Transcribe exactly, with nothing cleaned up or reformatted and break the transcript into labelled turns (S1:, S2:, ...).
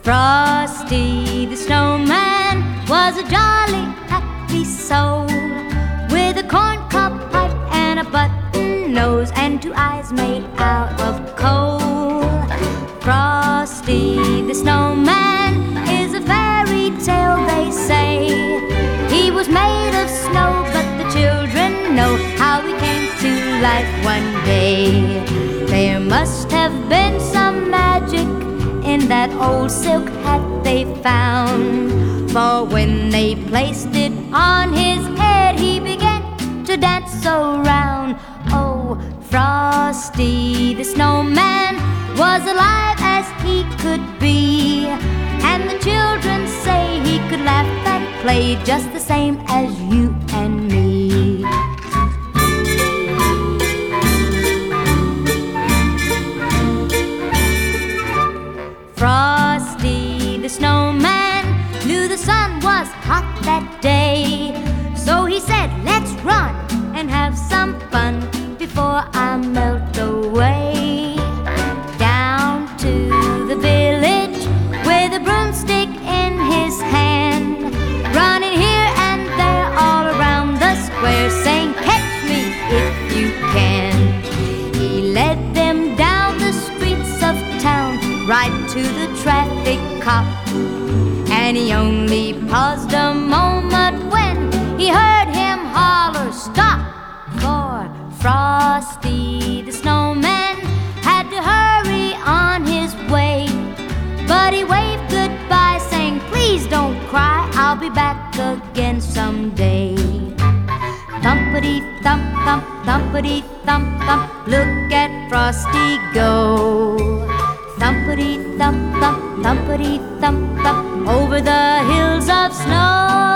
S1: Frosty the Snowman was a jolly, happy soul, with a corncob pipe and a button nose and two eyes made out of coal. Frosty the Snowman is a fairy tale, they say. He was made of snow, but the children know how he came to life one day. There must have been some magic in that old silk hat they found, for when they placed it on his head, he began to dance around. Oh, Frosty the Snowman was alive as he could be, and the children say he could laugh and play just the same as you and me. Frosty the Snowman knew the sun was hot that day, so he said, let's run and have some fun before I melt away. Down to the village with a broomstick in his hand, running here and there all around the square, saying, catch me if you can. He led them down the streets of town, right to the traffic cop, and he only paused a moment when he heard him holler, stop! For Frosty the Snowman had to hurry on his way, but he waved goodbye, saying, please don't cry, I'll be back again someday. Thumpity thump thump, thumpity thump thump, look at Frosty go. Thumpity thump thump, thumpity thump thump, over the hills of snow.